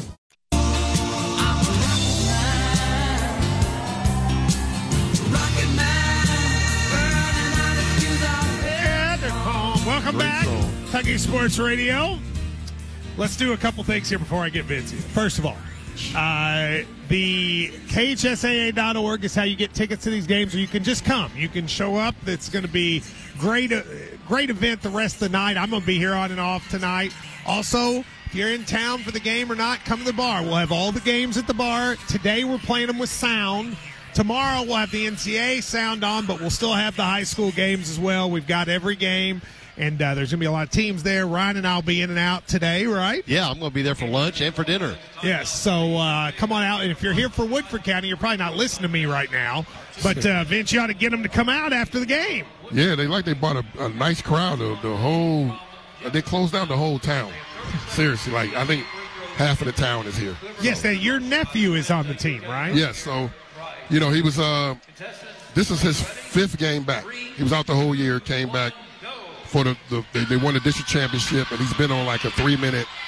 Welcome back, Kentucky Sports Radio. Let's do a couple things here before I get Vince in. First of all, uh, the K H S A A dot org is how you get tickets to these games, or you can just come. You can show up. It's going to be great, uh, great event the rest of the night. I'm going to be here on and off tonight. Also, if you're in town for the game or not, come to the bar. We'll have all the games at the bar. Today we're playing them with sound. Tomorrow we'll have the N C A A sound on, but we'll still have the high school games as well. We've got every game. And uh, there's going to be a lot of teams there. Ryan and I will be in and out today, right? Yeah, I'm going to be there for lunch and for dinner. Yes, so uh, come on out. And if you're here for Woodford County, you're probably not listening to me right now. But, uh, Vince, you ought to get them to come out after the game. Yeah, they like they brought a, a nice crowd. The, the whole they closed down the whole town. Seriously, like I think half of the town is here. Yes, that your nephew is on the team, right? Yes, so you know he was. Uh, this is his fifth game back. He was out the whole year, came back for the, the they, they won the district championship, and he's been on like a three minute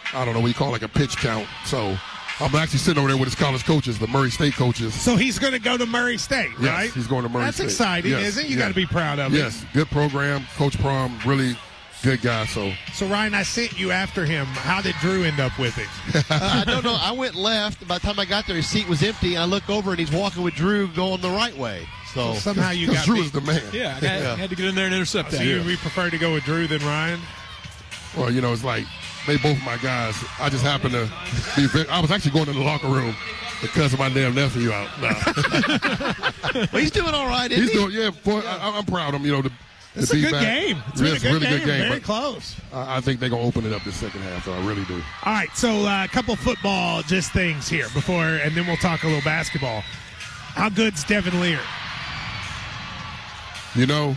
I don't know what you call it, like a pitch count. So I'm actually sitting over there with his college coaches, the Murray State coaches. So he's going to go to Murray State, yes, right? He's going to Murray That's State. That's exciting, yes, isn't it? You yes. got to be proud of it. Yes, good program. Coach Prom, really good guy. So, so Ryan, I sent you after him. How did Drew end up with him? uh, I don't know. I went left. By the time I got there, his seat was empty. And I look over, and he's walking with Drew going the right way. So, so somehow you got Drew beat. is the man. Yeah, I had, yeah. had to get in there and intercept so that. you Yeah. we prefer to go with Drew than Ryan? Well, you know, it's like they both my guys. I just happened to be very, I was actually going to the locker room because of my damn nephew out. Nah. Well, he's doing all right, isn't he's he? doing, yeah, boy, I, I'm proud of him, you know, to, It's to a be good back. game. It's Yeah, been a good really game. good game. Very but close. I, I think they're going to open it up this second half, so I really do. All right, so uh, a couple football just things here before, and then we'll talk a little basketball. How good's Devin Lear? You know,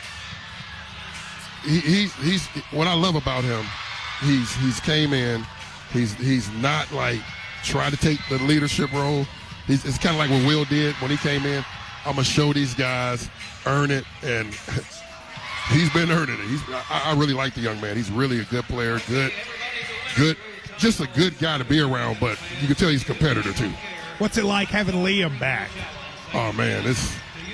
he, he's he's what I love about him. He's he's came in. He's he's not like trying to take the leadership role. He's, it's kind of like what Will did when he came in. I'm gonna show these guys, earn it, and he's been earning it. He's I, I really like the young man. He's really a good player. Good, good, just a good guy to be around. But you can tell he's a competitor too. What's it like having Liam back? Oh man, it's.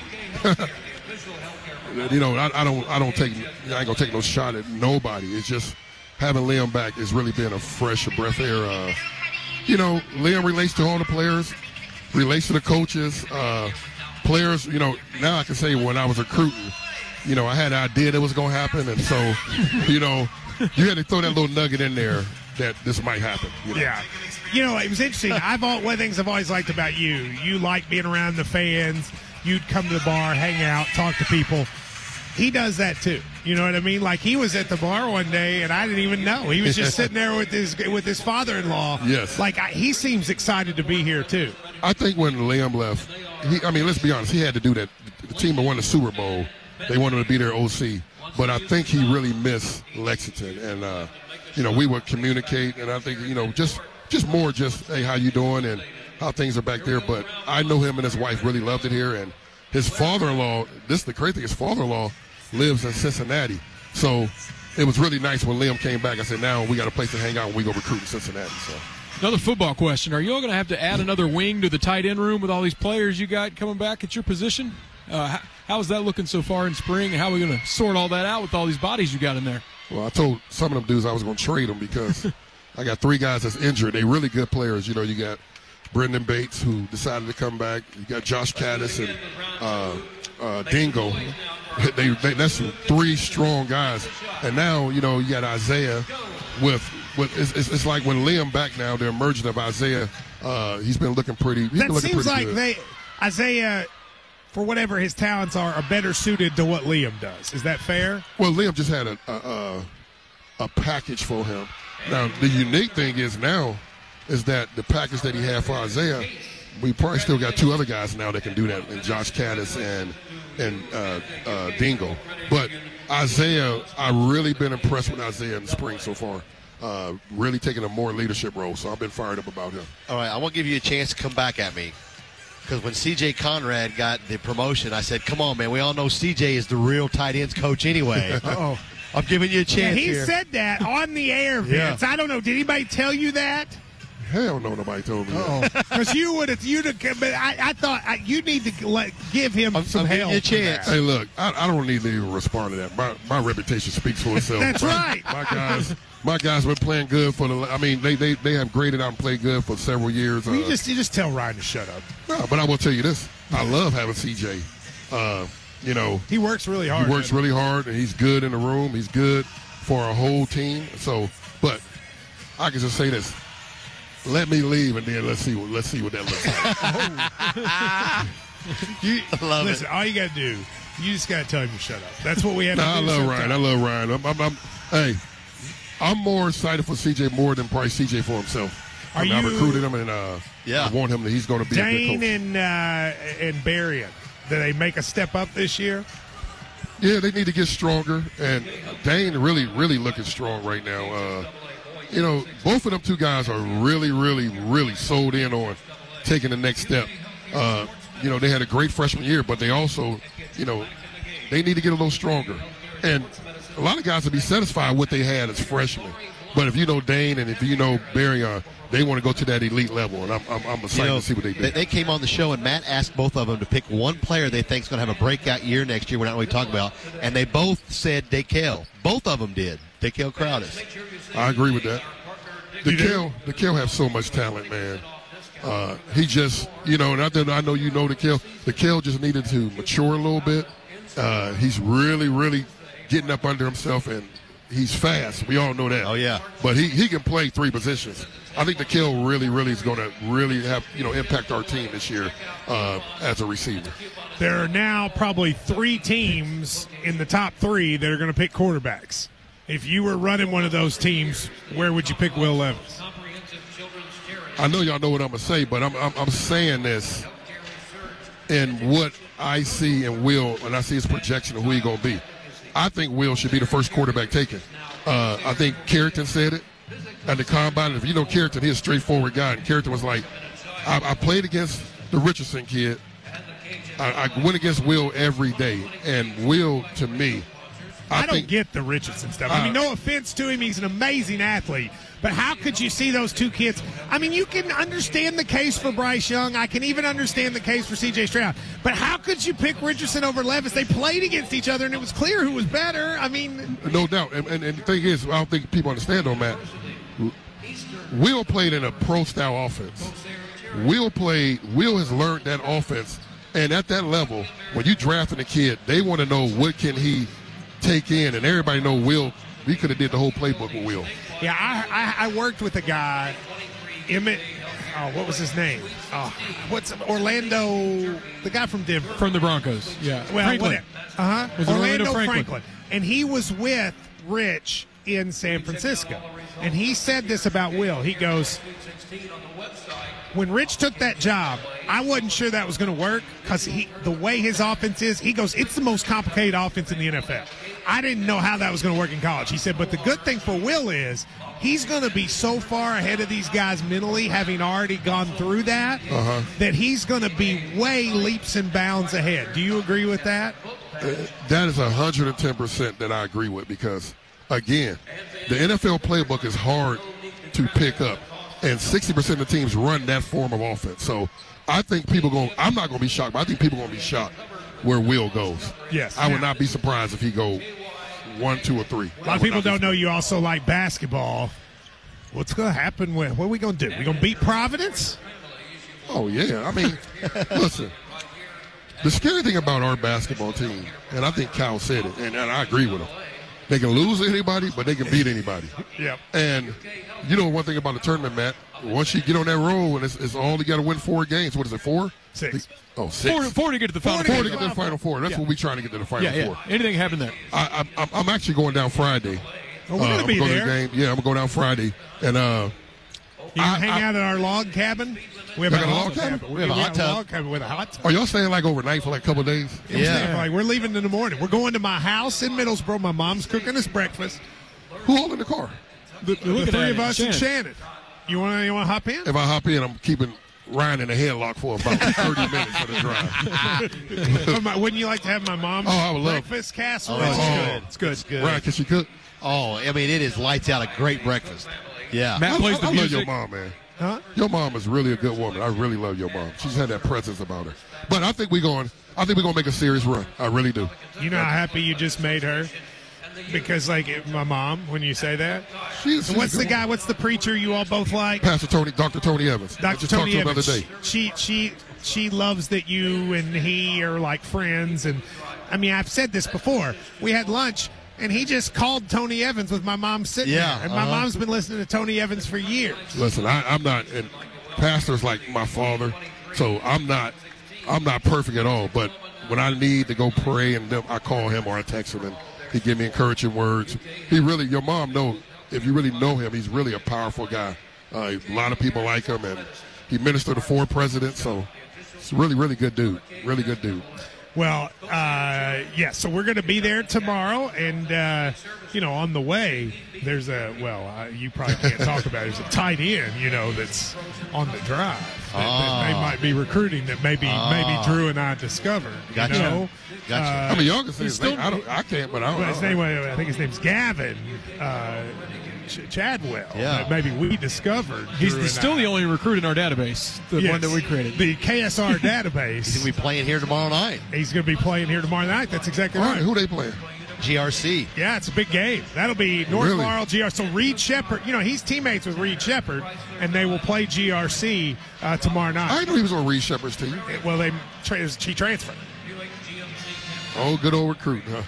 You know, I, I don't, I don't take, I ain't gonna take no shot at nobody. It's just having Liam back has really been a fresh breath of air. Uh, you know, Liam relates to all the players, relates to the coaches, uh, players. You know, now I can say when I was recruiting, you know, I had an idea that was gonna happen, and so, you know, you had to throw that little nugget in there that this might happen. You know? Yeah. You know, it was interesting. I've all, one of the things I've always liked about you, you like being around the fans. You'd come to the bar, hang out, talk to people. He does that too. You know what I mean? Like he was at the bar one day, and I didn't even know. He was just sitting there with his with his father-in-law. Yes. Like I, he seems excited to be here too. I think when Liam left, he, I mean, let's be honest, he had to do that. The team that won the Super Bowl, they wanted to be their O C. But I think he really missed Lexington, and uh, you know, we would communicate, and I think you know, just just more, just hey, how you doing, and how things are back there. But I know him and his wife really loved it here, and his father-in-law. This is the crazy thing. His father-in-law lives in Cincinnati, so it was really nice when Liam came back. I said, now we got a place to hang out when we go recruit in Cincinnati. So. Another football question. Are you all going to have to add another wing to the tight end room with all these players you got coming back at your position? Uh, how, how is that looking so far in spring, and how are we going to sort all that out with all these bodies you got in there? Well, I told some of them dudes I was going to trade them because I got three guys that's injured. They really good players. You know, you got Brendan Bates, who decided to come back. You got Josh Caddis and uh, uh, Dingo. They, they, that's some three strong guys. And now, you know, you got Isaiah with, with it's, it's, it's like when Liam back now, the emergence of Isaiah, uh, he's been looking pretty, he's that been looking seems pretty like good. they Isaiah, for whatever his talents are, are better suited to what Liam does. Is that fair? Well, Liam just had a, a, a, a package for him. Now, the unique thing is now is that the package that he had for Isaiah, we probably still got two other guys now that can do that, and Josh Caddis and and uh, uh, Dingo. But Isaiah, I've really been impressed with Isaiah in the spring so far. Uh, really taking a more leadership role, so I've been fired up about him. All right, I want to give you a chance to come back at me. Because when C J Conrad got the promotion, I said, come on, man, we all know C J is the real tight ends coach anyway. Uh-oh. I'm giving you a Yeah, chance he here. said that on the air, Vince. Yeah. I don't know. Did anybody tell you that? Hell no, nobody told me Oh, that. because you would have. You'd have. But I, I thought I, you need to let, give him I'm, some I'm giving help. you a chance. Hey, look, I, I don't need to even respond to that. My, my reputation speaks for itself. That's my, right. My guys, my guys been playing good for the. I mean, they they, they have graded out and played good for several years. Well, you Uh, just you just tell Ryan to shut up. no, but I will tell you this: I love having C J. Uh, you know, He works really hard. he works really hard, and he's good in the room. He's good for a whole team. So, but I can just say this: let me leave, and then let's see what let's see what that looks like. You, love listen, it. all you got to do, you just got to tell him to shut up. That's what we have No, to I do. love sometimes. Ryan. I love Ryan. I'm, I'm, I'm, hey, I'm more excited for C J more than probably C J for himself. Are I, mean, I you- recruited him, and uh, Yeah. I want him. He's going to be a Dane good coach. and uh, and Berrien, did they make a step up this year? Yeah, they need to get stronger, and Dane really, really looking strong right now. Uh, you know, both of them two guys are really, really, really sold in on taking the next step. Uh, you know, they had a great freshman year, but they also, you know, they need to get a little stronger. And a lot of guys will be satisfied with what they had as freshmen. But if you know Dane and if you know Barry, uh, they want to go to that elite level, and I'm, I'm, I'm excited You know, to see what they do. They, they came on the show, and Matt asked both of them to pick one player they think is going to have a breakout year next year. We're not really talking about, and they both said Daykel. Both of them did. Daykel Crowdis. I agree with that. Daykel, Daykel has so much talent, man. Uh, he just, you know, and I, I know you know Daykel. Daykel just needed to mature a little bit. Uh, he's really, really getting up under himself, and he's fast. We all know that. Oh, yeah. But he, he can play three positions. I think Daykel really, really is going to really have, you know, impact our team this year uh, as a receiver. There are now probably three teams in the top three that are going to pick quarterbacks. If you were running one of those teams, where would you pick Will Levis? I know y'all know what I'm going to say, but I'm, I'm I'm saying this in what I see in Will, and I see his projection of who he's going to be. I think Will should be the first quarterback taken. Uh, I think Carrington said it at the combine. If you know Carrington, he's a straightforward guy. And Carrington was like, I, I played against the Richardson kid. I, I went against Will every day. And Will, to me, I, I don't think, get the Richardson stuff. I mean, no offense to him. He's an amazing athlete. But how could you see those two kids? I mean, you can understand the case for Bryce Young. I can even understand the case for C J Stroud. But how could you pick Richardson over Levis? They played against each other, and it was clear who was better. I mean, no doubt. And, and, and the thing is, I don't think people understand on that. Will played in a pro-style offense. Will played. Will has learned that offense, and at that level, when you drafting a kid, they want to know what can he take in, and everybody know Will. We could have did the whole playbook with Will. Yeah, I, I, I worked with a guy, Emmett. Oh, what was his name? Oh, what's Orlando? The guy from Denver, from the Broncos. Yeah, well, Franklin. Uh huh. Was Orlando, Orlando Franklin. Franklin, and he was with Rich in San Francisco, and he said this about Will. He goes, when Rich took that job, I wasn't sure that was going to work because he, the way his offense is, he goes, it's the most complicated offense in the N F L. I didn't know how that was going to work in college. He said, but the good thing for Will is he's going to be so far ahead of these guys mentally, having already gone through that, uh-huh. that he's going to be way leaps and bounds ahead. Do you agree with that? Uh, that is one hundred ten percent that I agree with because, again, the N F L playbook is hard to pick up, and sixty percent of the teams run that form of offense. So I think people going – I'm not going to be shocked, but I think people are going to be shocked where Will goes. Yes. I would not be surprised if he go one, two, or three. A lot of people don't know you also like basketball. What's going to happen with – what are we going to do? We going to beat Providence? Oh, yeah. I mean, listen, the scary thing about our basketball team, and I think Kyle said it, and, and I agree with him, they can lose to anybody, but they can beat anybody. Yep. And you know one thing about the tournament, Matt, once you get on that roll, and it's, it's all you got to win four games. What is it, four? Six. Oh, six. Four, four to get to the final four four. to get to the final four. That's yeah. what we're trying to get to the final yeah, yeah. four. Anything happen there? I, I, I'm actually going down Friday. Oh, we're going to uh, be go there. To the game. Yeah, I'm going to go down Friday. And uh, you I, hang I, out at our log cabin. We have Y'all a got a log log cabin? cabin. We have a hot tub. log cabin with a hot tub. Are y'all staying like overnight for like a couple of days? Yeah. We're, staying, like, we're leaving in the morning. We're going to my house in Middlesboro. My mom's cooking us breakfast. Who holding the car? The, the, the three of us Shannon. and Shannon. You want to you want to hop in? If I hop in, I'm keeping Ryan in a headlock for about thirty minutes for the drive. my, wouldn't you like to have my mom's oh, I would love breakfast casserole? Oh, it's oh, good. It's good. It's good. Ryan, can she cook? Oh, I mean, it is lights out. A great breakfast. Yeah. Matt I, plays I, the I music. love your mom, man. Huh? Your mom is really a good woman. I really love your mom. She's had that presence about her. But I think we're going. I think we're going to make a serious run. I really do. You know how happy you just made her? Because, like, my mom, when you say that. She's, so what's the guy, what's the preacher you all both like? Pastor Tony, Doctor Tony Evans. Doctor Just Tony talked to him Evans. the other day. She, she, she loves that you and he are like friends. And, I mean, I've said this before. We had lunch, and he just called Tony Evans with my mom sitting yeah, there. And my uh-huh. mom's been listening to Tony Evans for years. Listen, I, I'm not, and Pastor's like my father, so I'm not, I'm not perfect at all. But when I need to go pray, and I call him or I text him, and he give me encouraging words. He really, your mom know, if you really know him, he's really a powerful guy. Uh, a lot of people like him, and he ministered to four presidents, so it's a really, really good dude. Really good dude. Well, uh, yeah, so we're going to be there tomorrow, and, uh, you know, on the way, there's a, well, uh, you probably can't talk about it. There's a tight end, you know, that's on the drive that, that they might be recruiting that maybe Ah. maybe Drew and I discovered. Gotcha. You know? Gotcha. Uh, I mean, y'all can say his still- name. I, don't, I can't, but I don't But his know. name, I think his name's Gavin. Uh, Ch- Chadwell Yeah. that maybe we discovered. He's Drew the, and still I. the only recruit in our database, the Yes, one that we created. the K S R database. He's going to be playing here tomorrow night. He's going to be playing here tomorrow night. That's exactly All right. right, who they playing? G R C. Yeah, it's a big game. That'll be North Really? Laurel, G R C. So Reed Shepherd, you know, he's teammates with Reed Shepherd, and they will play G R C uh, tomorrow night. I didn't know he was on Reed Shepherd's team. Well, they tra- he transferred. Oh, good old recruit, huh?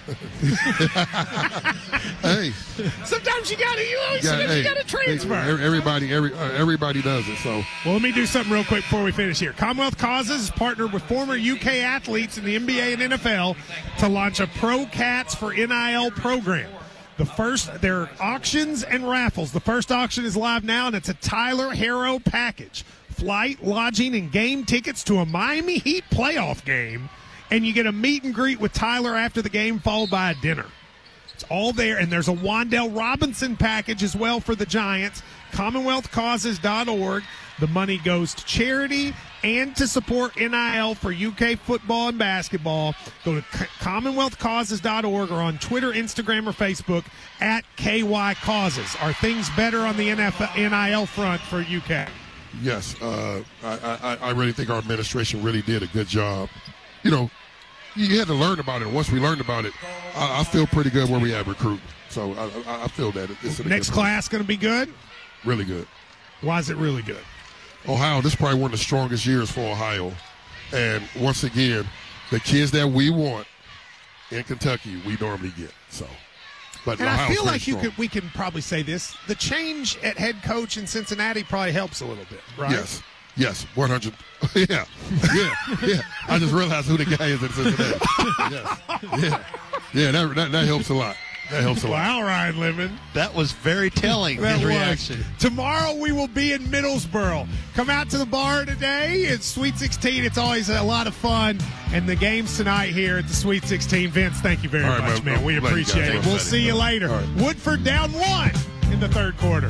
Hey, Sometimes you got to, you always yeah, you hey, got to transfer. hey, everybody, every uh, everybody does it. So Well, let me do something real quick before we finish here. Commonwealth Causes is partnered with former U K athletes in the N B A and N F L to launch a Pro Cats for N I L program. The first, there are auctions and raffles. The first auction is live now, and it's a Tyler Harrow package. Flight, lodging, and game tickets to a Miami Heat playoff game, and you get a meet and greet with Tyler after the game, followed by a dinner. It's all there, and there's a Wandell Robinson package as well for the Giants. commonwealth causes dot org. The money goes to charity and to support N I L for U K football and basketball. Go to commonwealth causes dot org or on Twitter, Instagram, or Facebook at K Y Causes. Are things better on the N F L, N I L front for U K? yes, uh, I, I I really think our administration really did a good job. You know, you had to learn about it. Once we learned about it, I, I feel pretty good where we at recruiting. So I, I, I feel that it's in a Next good class going to be good? place. Really good. Why is it really good? Ohio, this is probably one of the strongest years for Ohio. And once again, the kids that we want in Kentucky, we normally get. So, but And I Ohio's feel pretty like you strong. could, we can probably say this. The change at head coach in Cincinnati probably helps a little bit, right? Yes. Yes, one hundred. yeah. Yeah. Yeah. I just realized who the guy is in Cincinnati. yes. Yeah. Yeah, that, that, that helps a lot. That helps a lot. Wow, Ryan Lemon. That was very telling, That his was. reaction. Tomorrow we will be in Middlesboro. Come out to the bar today. It's Sweet sixteen. It's always a lot of fun. And the game's tonight here at the Sweet sixteen. Vince, thank you very All right, much, man. man. We I'm glad you appreciate guys it. were We'll excited. see you later. All right. Woodford down one in the third quarter.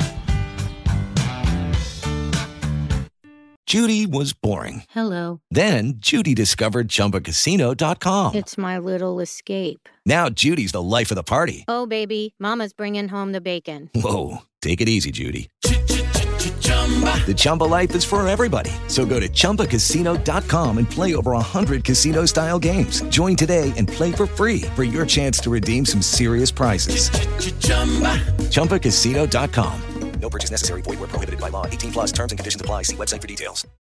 Judy was boring. Hello. Then Judy discovered Chumba Casino dot com. It's my little escape. Now Judy's the life of the party. Oh, baby, mama's bringing home the bacon. Whoa, take it easy, Judy. The Chumba life is for everybody. So go to Chumba Casino dot com and play over one hundred casino-style games. Join today and play for free for your chance to redeem some serious prizes. Chumba Casino dot com. No purchase necessary. Void where prohibited by law. eighteen plus terms and conditions apply. See website for details.